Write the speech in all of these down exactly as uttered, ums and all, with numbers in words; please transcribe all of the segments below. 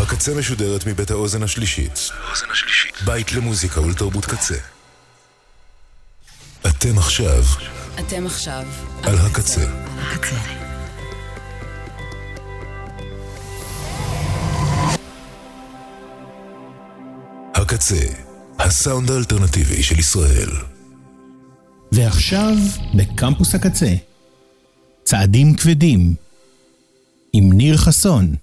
הקצה משודרת מבית האוזן השלישית. בית למוזיקה ולתרבות קצה. אתם עכשיו. אתם עכשיו. על הקצה. הקצה. הקצה, הסאונד האלטרנטיבי של ישראל. ועכשיו בקמפוס הקצה. צעדים כבדים. עם ניר חסון.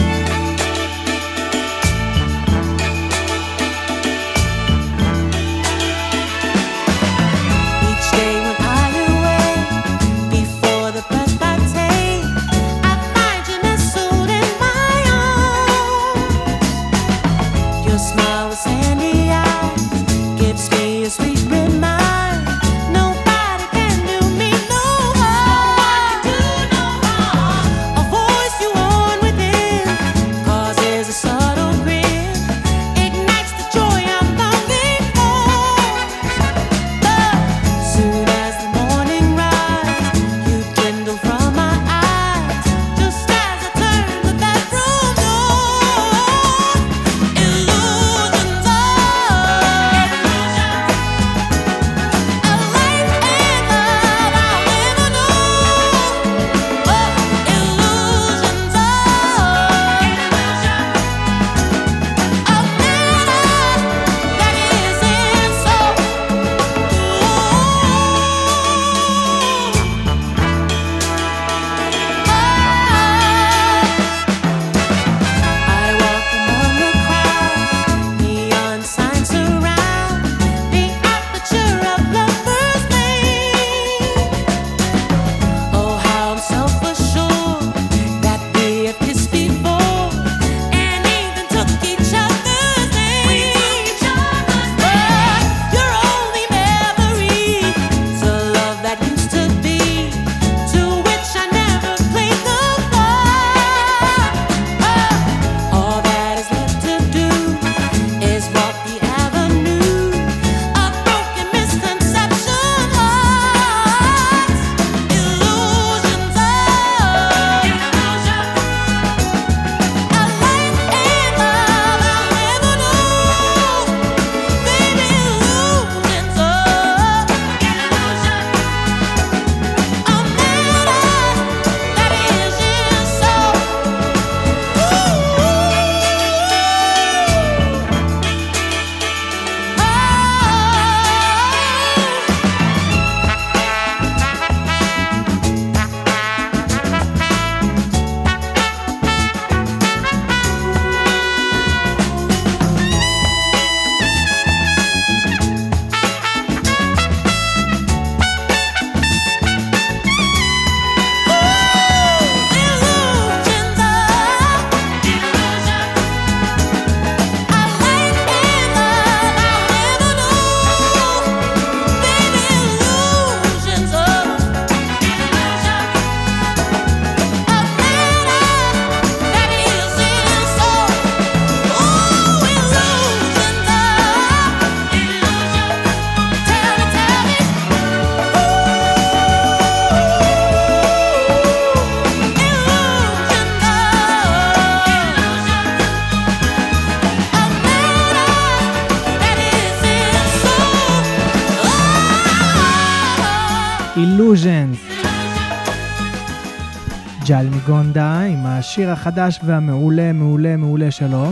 ג'ל מגונדה עם השיר החדש והמעולה מעולה מעולה שלו.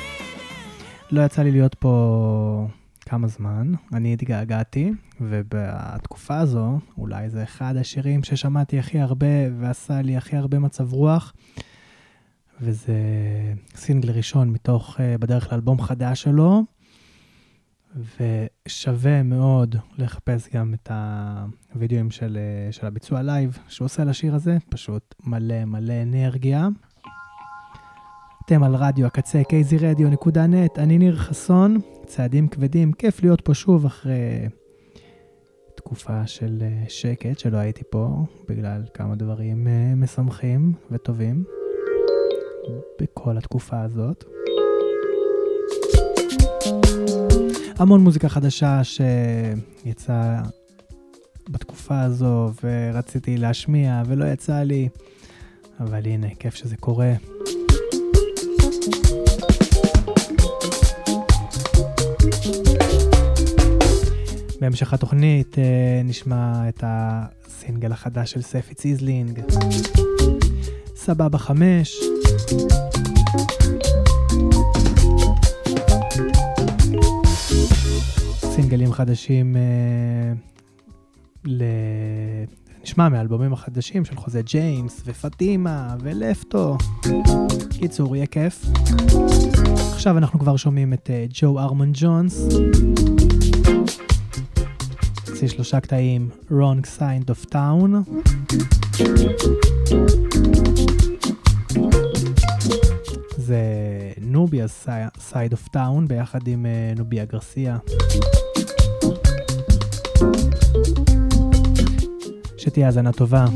לא יצא לי להיות פה כמה זמן, אני התגעגעתי, ובתקופה הזו אולי זה אחד השירים ששמעתי הכי הרבה ועשה לי הכי הרבה מצב רוח, וזה סינגל ראשון מתוך בדרך לאלבום חדש שלו, ושווה מאוד לחפש גם את הווידאוים של, של הביצוע לייב שהוא עושה לשיר הזה, פשוט מלא מלא אנרגיה. אתם על רדיו הקצה, קייזי רדיו נקודה נט, אני ניר חסון, צעדים כבדים, כיף להיות פה שוב אחרי תקופה של שקט שלא הייתי פה, בגלל כמה דברים משמחים וטובים בכל התקופה הזאת. המון מוזיקה חדשה שיצאה בתקופה הזו ורציתי להשמיע ולא יצא לי, אבל הנה, כיף שזה קורה. בהמשך התוכנית נשמע את הסינגל החדש של ספי ציזלינג, סבבה חמש. סינגלים חדשים ל... נשמע מאלבומים החדשים של חוזה ג'יימס ופטימה ולפטו. קיצור, יהיה כיף. עכשיו אנחנו כבר שומעים את ג'ו ארמון ג'ונס. זה שלושה קטעים, Wrong Side of Town. זה נוביה Side of Town ביחד עם נוביה גרסיה. שתהיה האזנה טובה.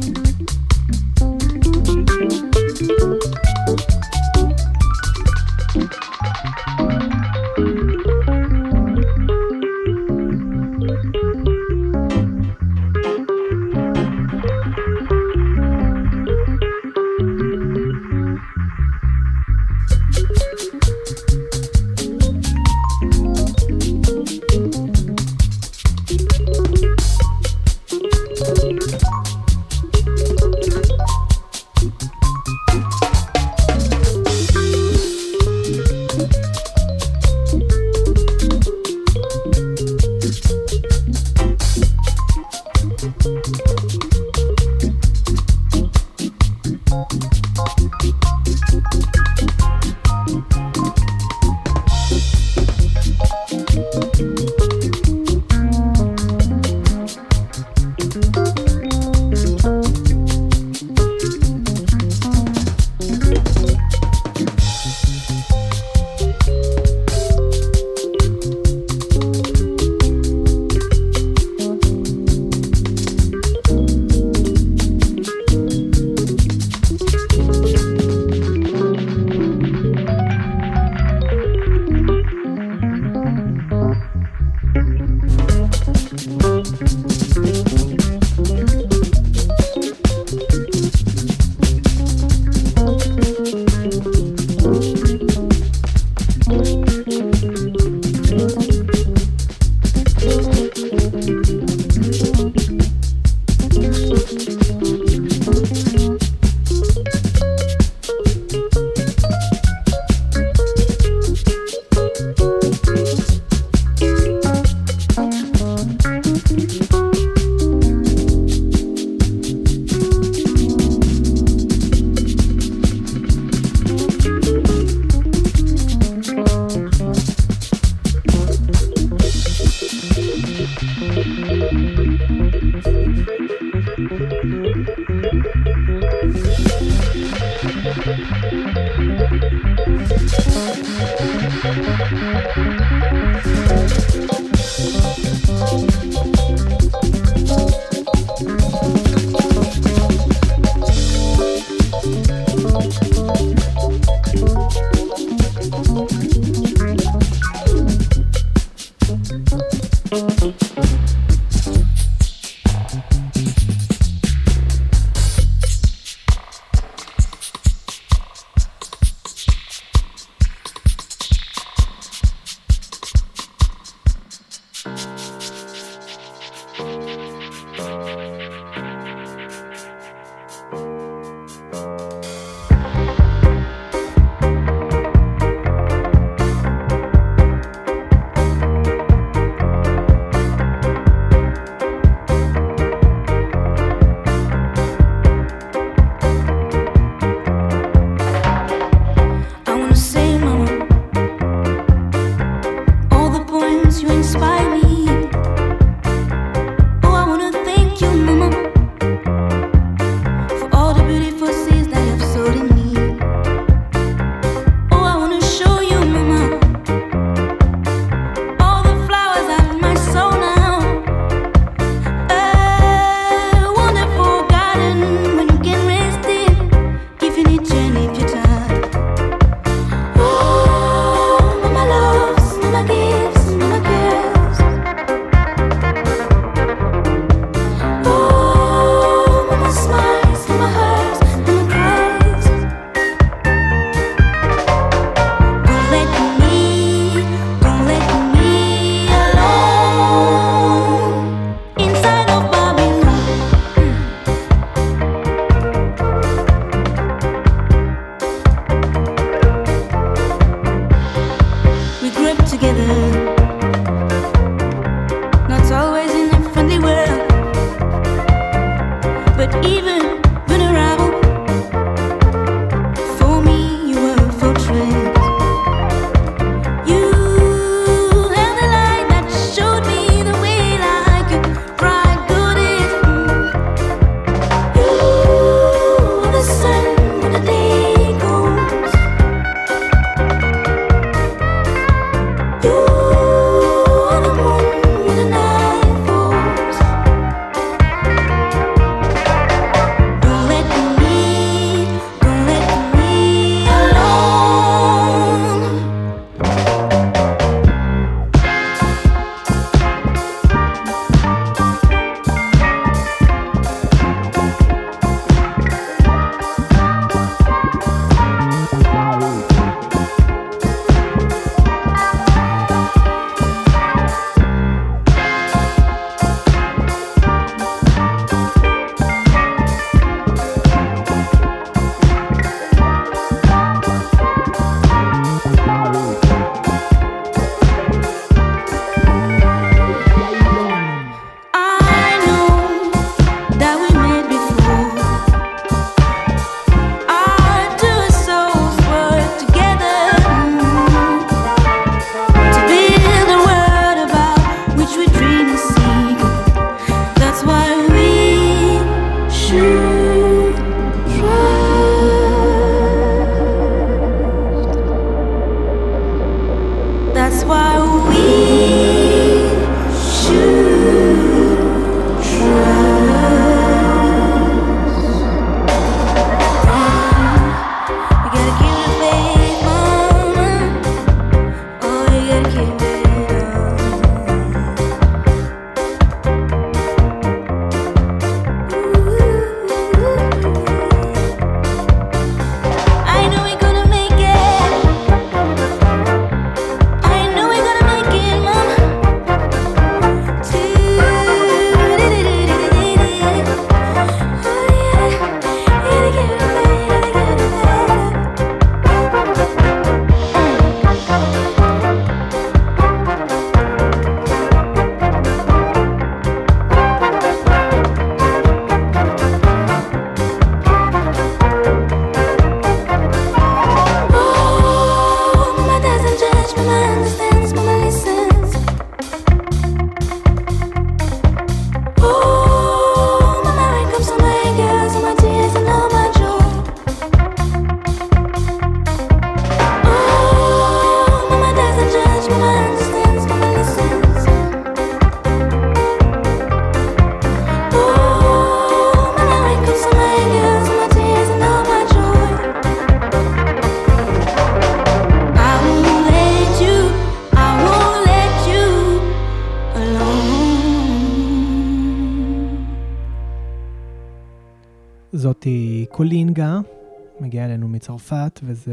זאתי קולינגה, מגיעה אלינו מצרפת, וזה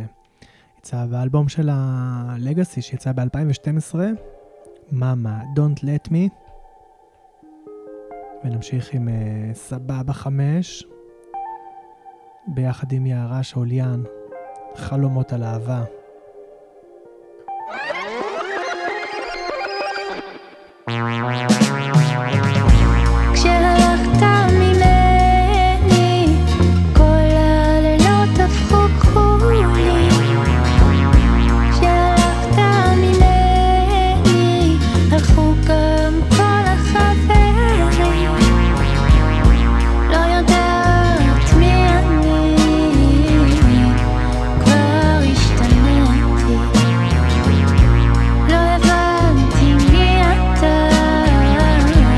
יצא באלבום של הלגאסי שיצא ב-אלפיים ושתים עשרה, מאמה, Don't Let Me. ונמשיך עם uh, סבבה חמש, ביחד עם יערה שאוליאן, חלומות על אהבה. לא הבנתי מי אתה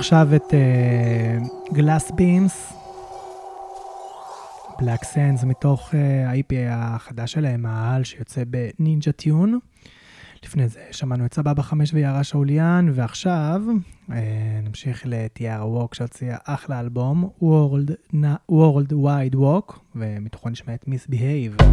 עכשיו את גלאס בימס, בלק סנס, מתוך ה-איי פי החדש שלהם, העל שיוצא בנינג'ה טיון. לפני זה שמענו את סבבה חמש ויערה שאוליאן, ועכשיו נמשיך לטיארה ווק שהוציאה אחלה אלבום, World, World Wide Walk, ומתוכו נשמע את Misbehave.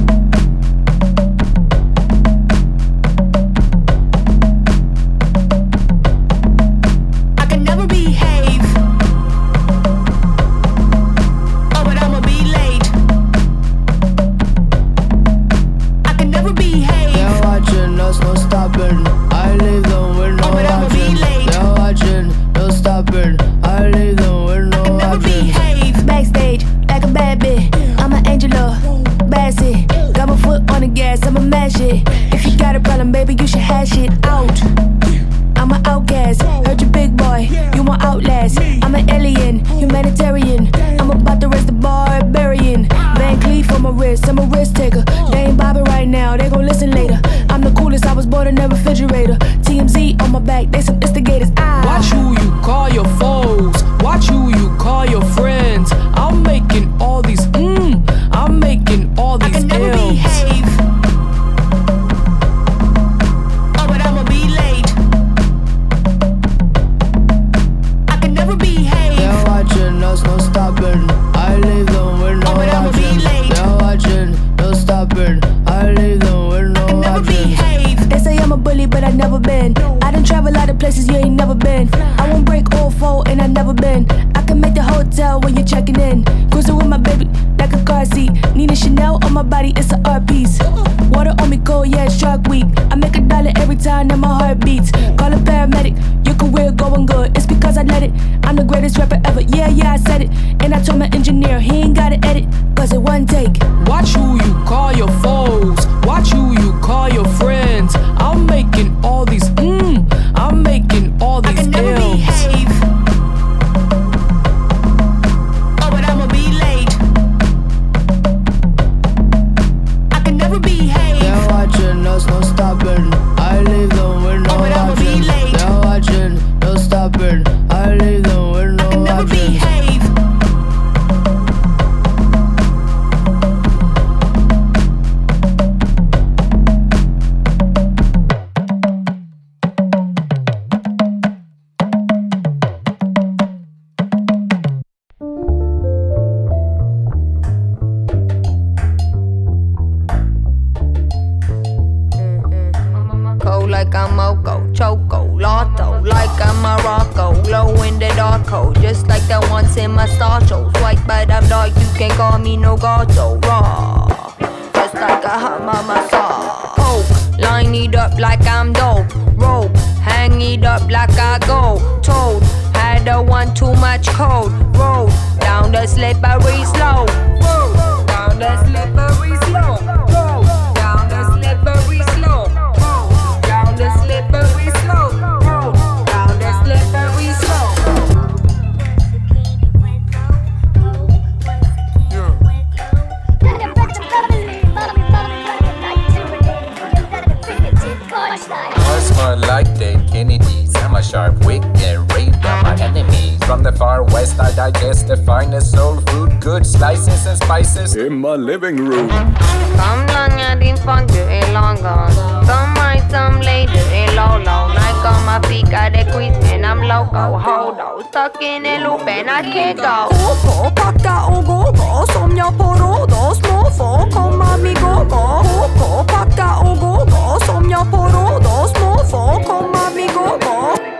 In my living room. Come down here, din funk du är long gone. Some right, some later, är low low. Like on my feet, got that quiz and I'm loco. Hold on, stuck in a loop and I can't go. Gå på, packa och gå gå. Som jag på råd och små få. Komma mi gå gå. Gå på, packa och gå gå. Som jag på råd och små få. Komma mi gå gå.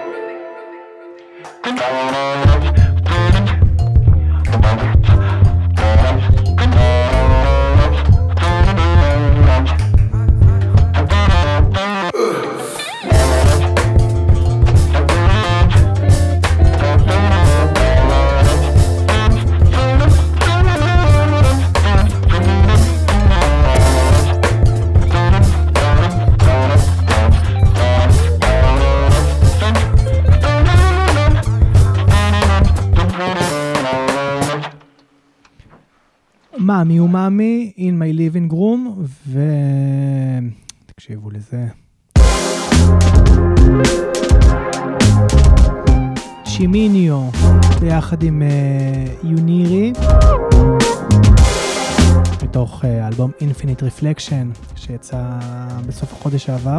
מאמי ומאמי in my living room, ותקשיבו לזה. שימיניו ביחד עם uh, יונירי מתוך uh, אלבום Infinite Reflection שיצא בסוף החודש שעבר.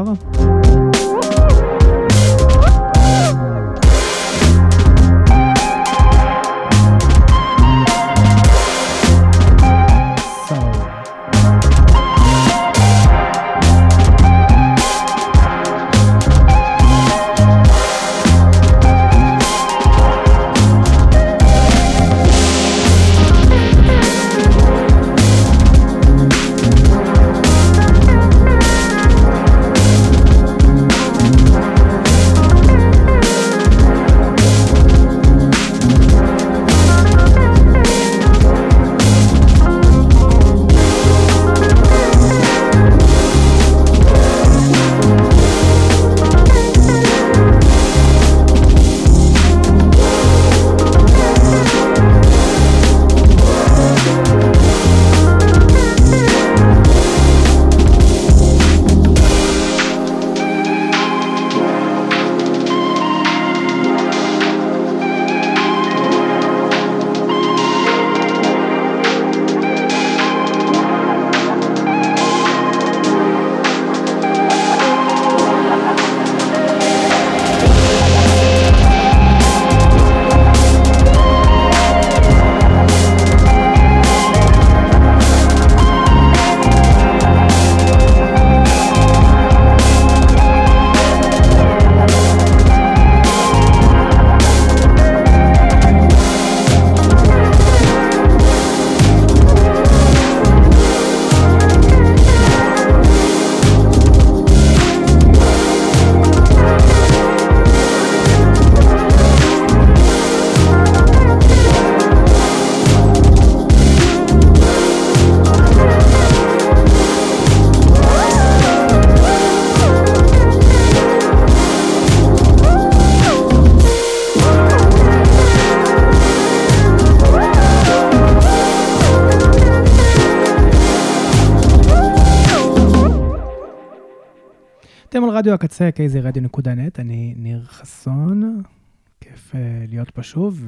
אתם על רדיו הקצה, קייזי רדיו נקודה נט, אני ניר חסון, כיף uh, להיות פה שוב,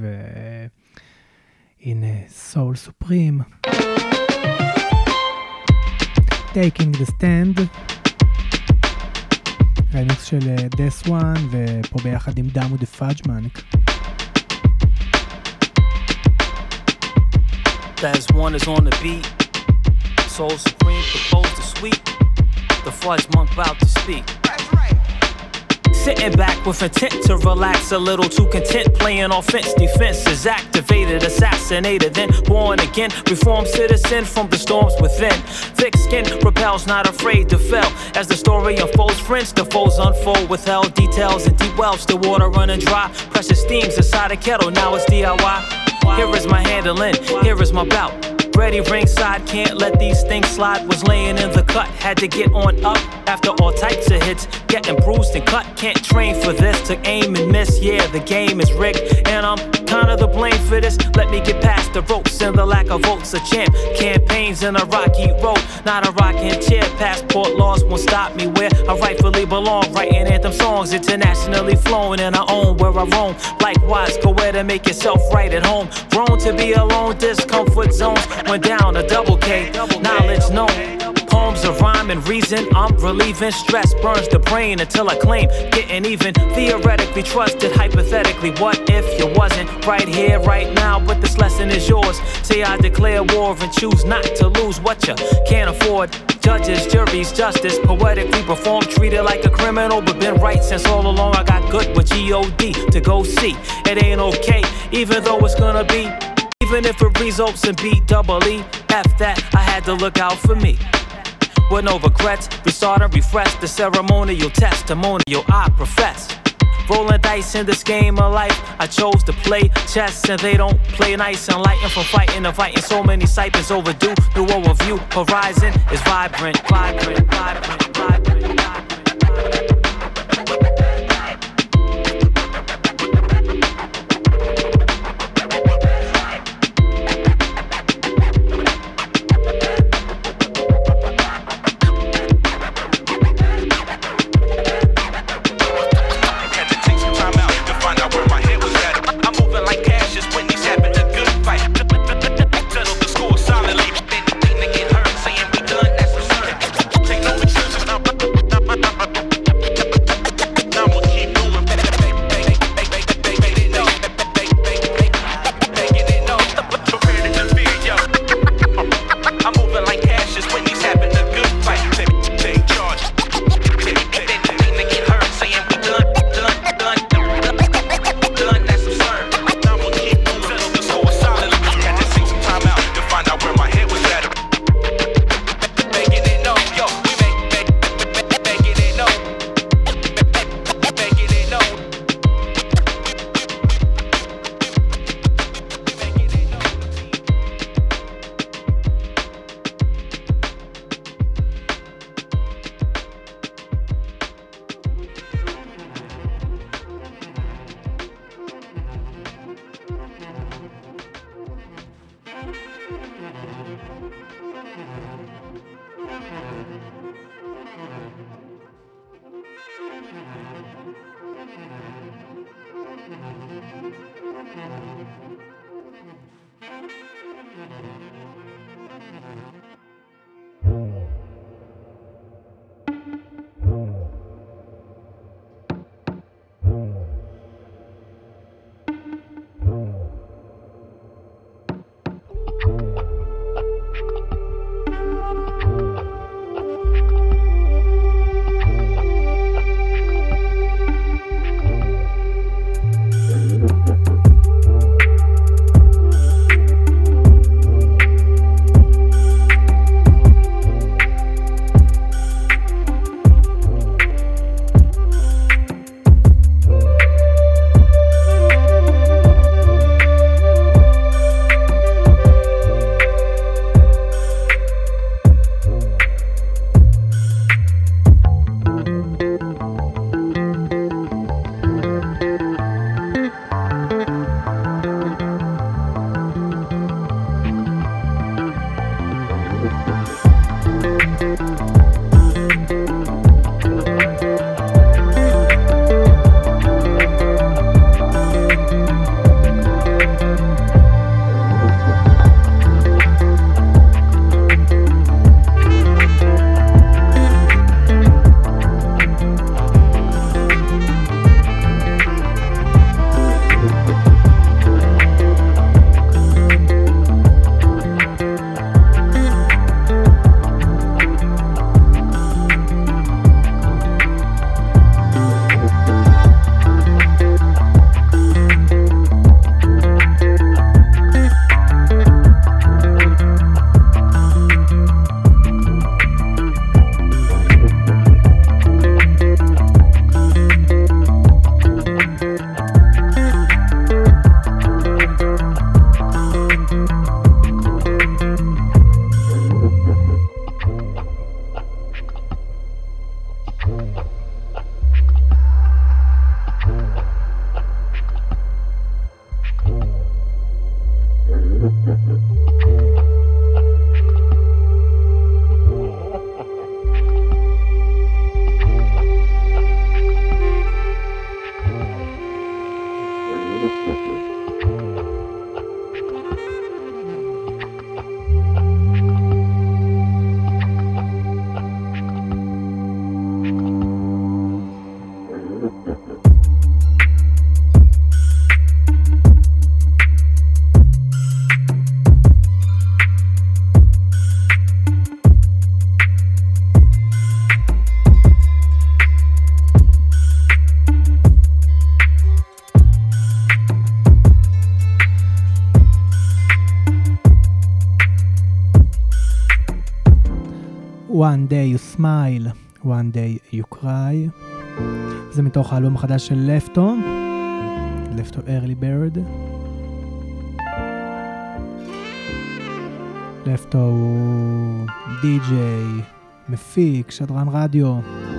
והנה סול סופרים, Taking the Stand, רמיקס של Death One, ופה ביחד עם דאמו דה פאג'מאנק. Death One is on the beat, Soul Supreme proposed to sweet. The fudge monk about to speak. That's right. Sitting back with intent to relax, a little too content, playing offense, defense is activated, assassinated, then born again, reformed citizen from the storms within. Thick skin repels, not afraid to fail. As the story unfolds, friends to foes unfold, withheld details in deep wells, the water running dry, precious steams inside a kettle, now it's D I Y. Here is my handling, here is my bout. Ready ringside, can't let these things slide. Was laying in the cut, had to get on up after all types of hits. Getting bruised and cut, can't train for this. Took aim and miss, yeah, the game is rigged. And I'm kinda the blame for this. Let me get past the ropes and the lack of votes. A champ, campaigns in a rocky road. Not a rocking chair, passport laws won't stop me where I rightfully belong. Writing anthem songs, internationally flown. And I own where I roam. Likewise, go where to make yourself right at home. Grown to be alone, discomfort zones. Went down a double K, knowledge known. Poems of rhyme and reason, I'm relieving stress. Burns the brain until I claim getting even. Theoretically trusted, hypothetically, what if you wasn't right here, right now? But this lesson is yours. Say I declare war and choose not to lose what you can't afford. Judges, juries, justice, poetically performed, treated like a criminal, but been right since all along. I got good with G O D to go see. It ain't okay, even though it's gonna be. Even if it results in B double E, F that, I had to look out for me. With no regrets, restart and refresh the ceremonial testimonial I profess. Rolling dice in this game of life, I chose to play chess and they don't play nice. Enlightened from fighting to fighting, so many stipends overdue. New overview, horizon is vibrant, vibrant, vibrant, vibrant, vibrant. Had to take some time out to find out where my head was at. One Day You Smile, One Day You Cry. זה מתוך האלבום החדש של לפטו, לפטו Early Bird. לפטו הוא די-ג'יי, מפיק, שדרן רדיו.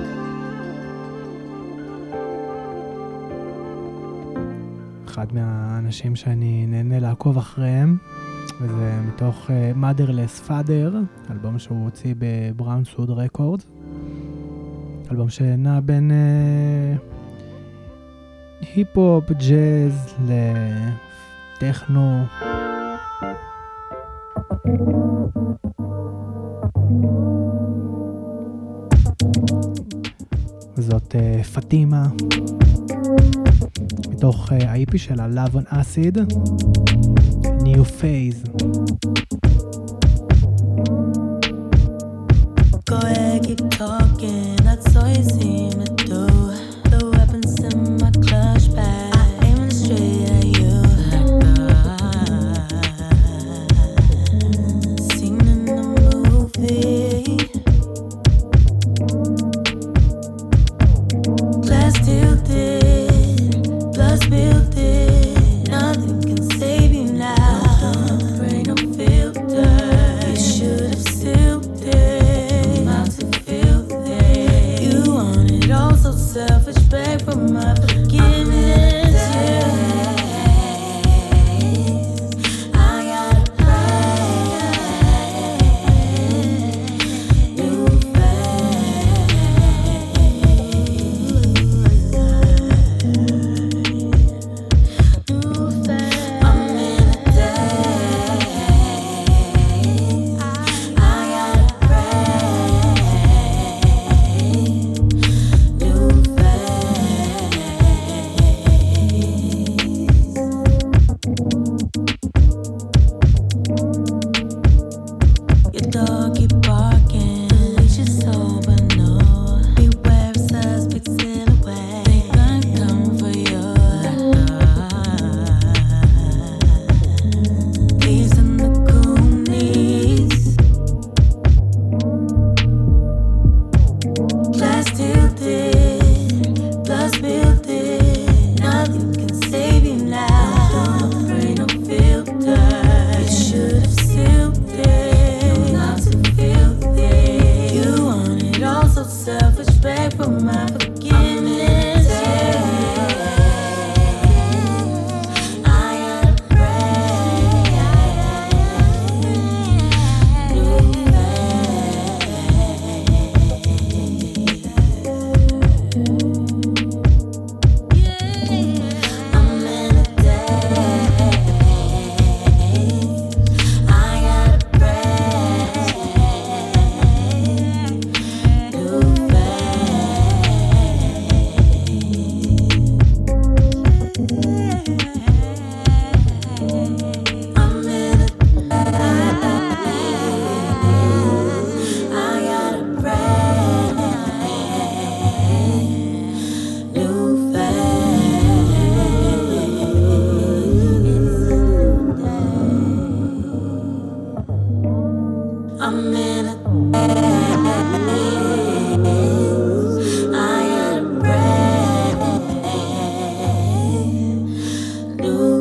אחד מהאנשים שאני נהנה לעקוב אחריהם, וזה מתוך uh, Motherless Father, אלבום שהוא הוציא בבראונסווד רקורדס. אלבום שנע בין uh, היפ-הופ, ג'אז, לטכנו. זאת uh, פטימה, מתוך uh, ה-איפי שלה, Love on Acid. New phase. Go ahead, keep talking. That's all you seem to do. The weapons in my clutch bag, I aim straight at you. Scene in the movie. Glass tilted, blood spilled it. Nothing can save you now. Brain no filter. I'm in a daze. I gotta break new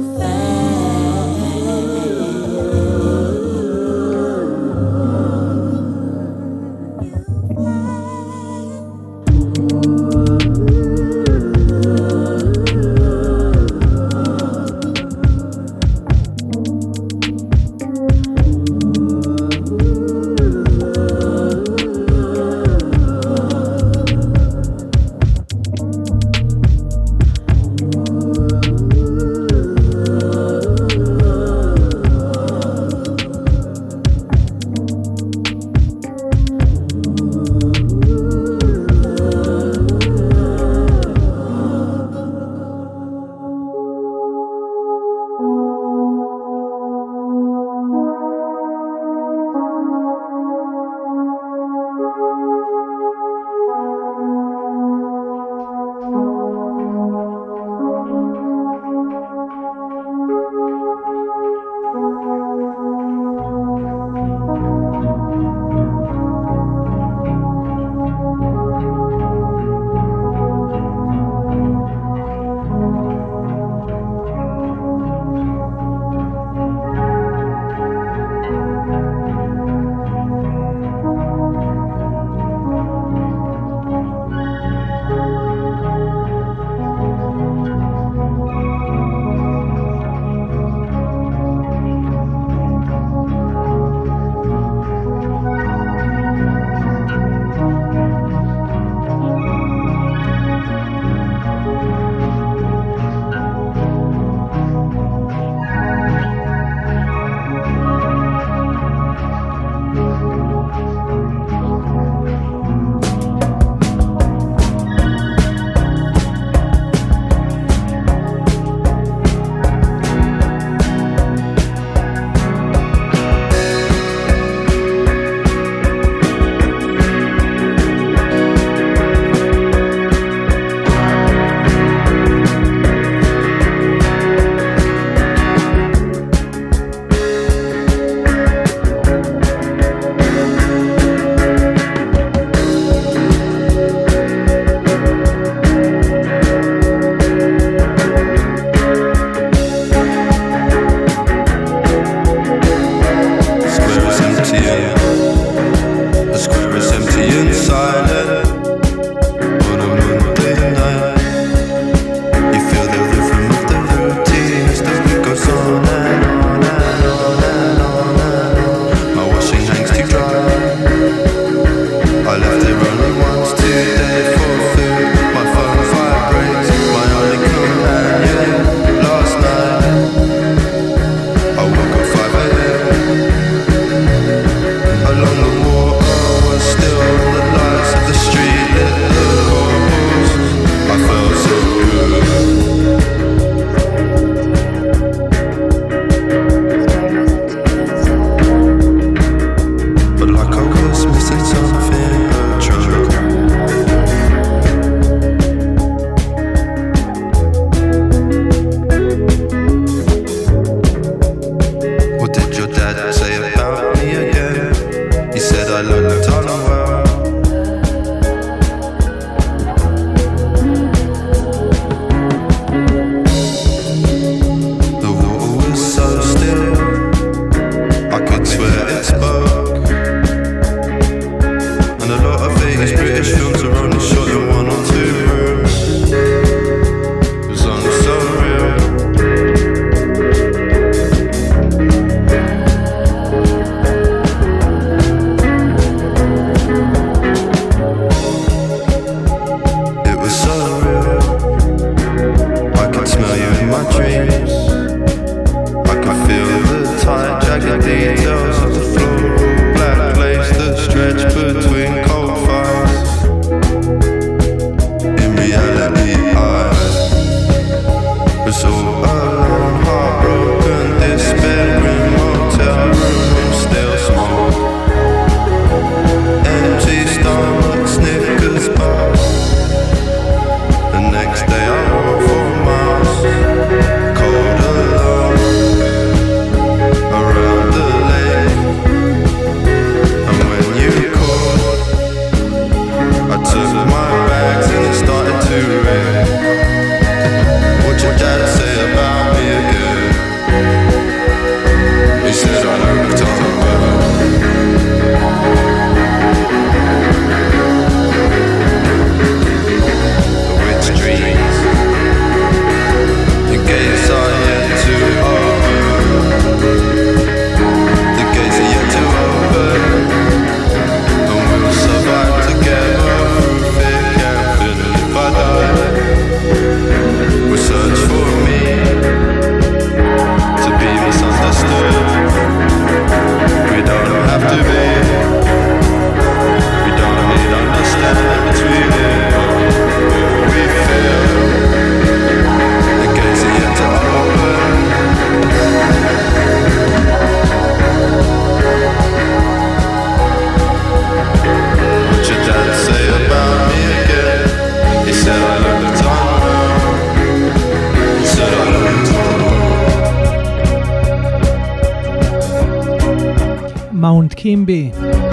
קימבי.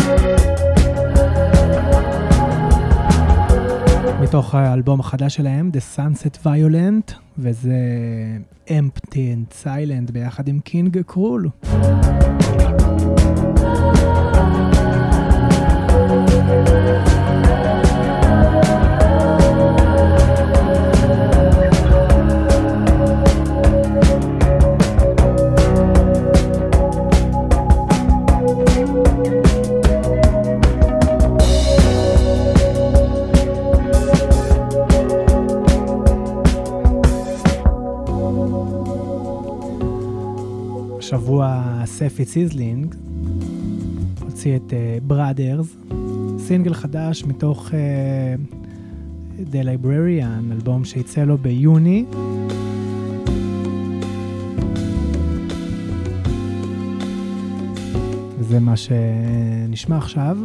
מתוך האלבום החדש שלהם, The Sunset Violent, וזה Empty and Silent ביחד עם קינג קרול. שבוע ספי סיזלינג הוציא את Brothers, סינגל חדש מתוך uh, The Librarian, אלבום שיצא לו ביוני. זה מה שנשמע עכשיו.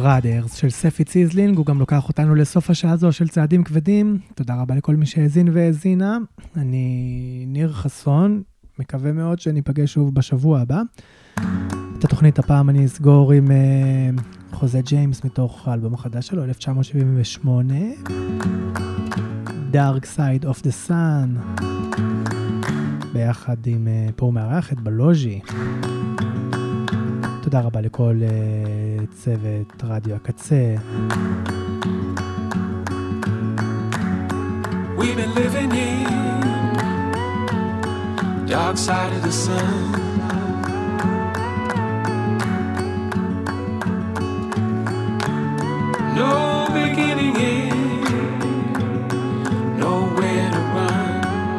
Brothers של ספי ציזלינג, הוא גם לוקח אותנו לסוף השעה הזו של צעדים כבדים. תודה רבה לכל מי שהאזין והאזינה. אני ניר חסון, מקווה מאוד שניפגש שוב בשבוע הבא. את התוכנית הפעם אני אסגור עם uh, חוזה ג'יימס מתוך האלבום החדש שלו, אלף תשע מאות שבעים ושמונה, Dark Side of the Sun, ביחד עם uh, פה מארחת בלוז'י. תודה רבה לכל uh, צוות רדיו הקצה. We've been living in dark side of the sun. No beginning in, nowhere to run.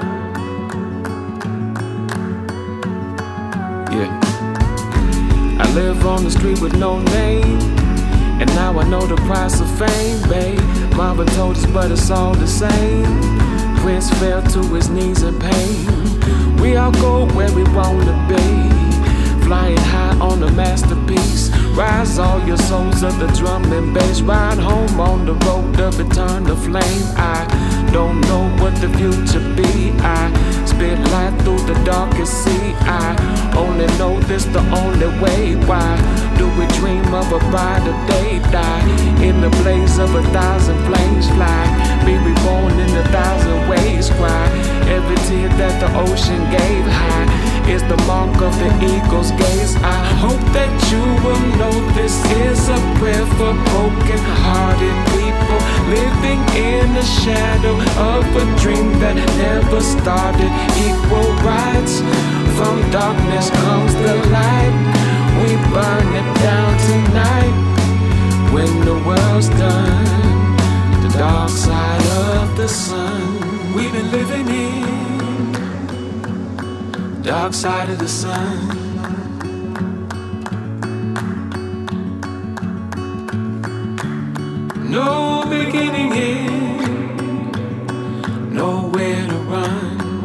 Yeah, I live on the street with no name, and now I know the price of fame, babe. Mama told us, but it's all the same. Prince fell to his knees in pain. We all go where we wanna be, flying high on a masterpiece. Rise all your souls of the drum and bass. Ride home on the road of eternal flame. I don't know what the future be. I spit light through the darkest sea. I only know this the only way. Why do we dream of a brighter day? Die in the blaze of a thousand flames. Fly, be reborn in a thousand ways. Cry every tear that the ocean gave. High is the mark of the eagle's gaze. I hope that you will know this is a prayer for broken hearted people living in the shadow of a dream that never started. Equal rights, from darkness comes the light. We burn it down tonight. When the world's done, the dark side of the sun. We've been living in dark side of the sun. No beginning in, nowhere to run.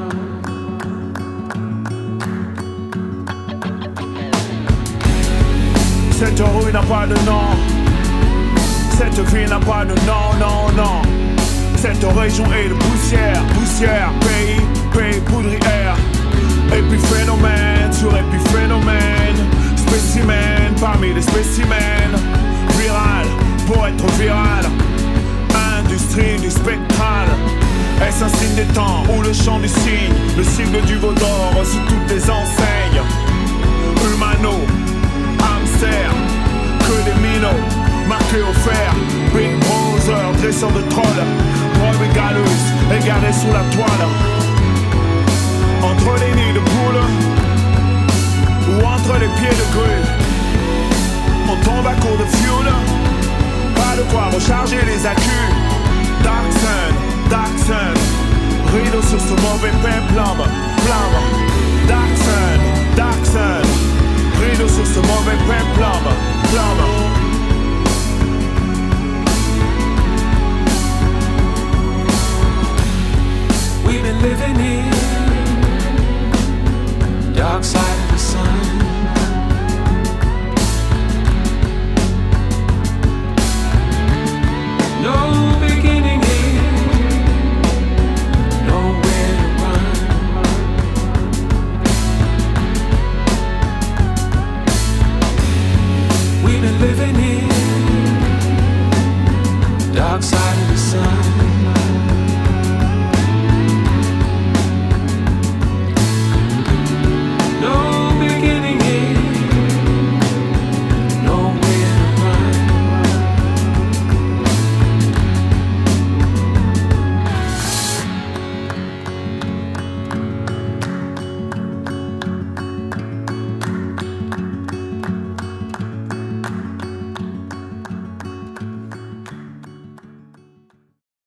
Cette rue n'a pas de nom, cette ville n'a pas de nom, non, non. Cette région est de poussière, poussière, pays, pays poudrière. Épiphénomène sur épiphénomène, spécimen parmi les spécimens. Viral pour être viral, industrie du spectral. Est-ce un signe des temps ou le chant du cygne, le sigle du veau d'or sous toutes les enseignes? Humano, hamster, que des minots, marqués au fer. Big Brother, dresseur de troll, preuve égaleuse, égarée sous la toile. Entre les nids de poules ou entre les pieds de grue, on tombe à court de fuel. Pas de quoi recharger les accus. Dark sun, dark sun, rideau sur ce mauvais péplum, plum. Dark sun, dark sun, rideau sur ce mauvais péplum, plum.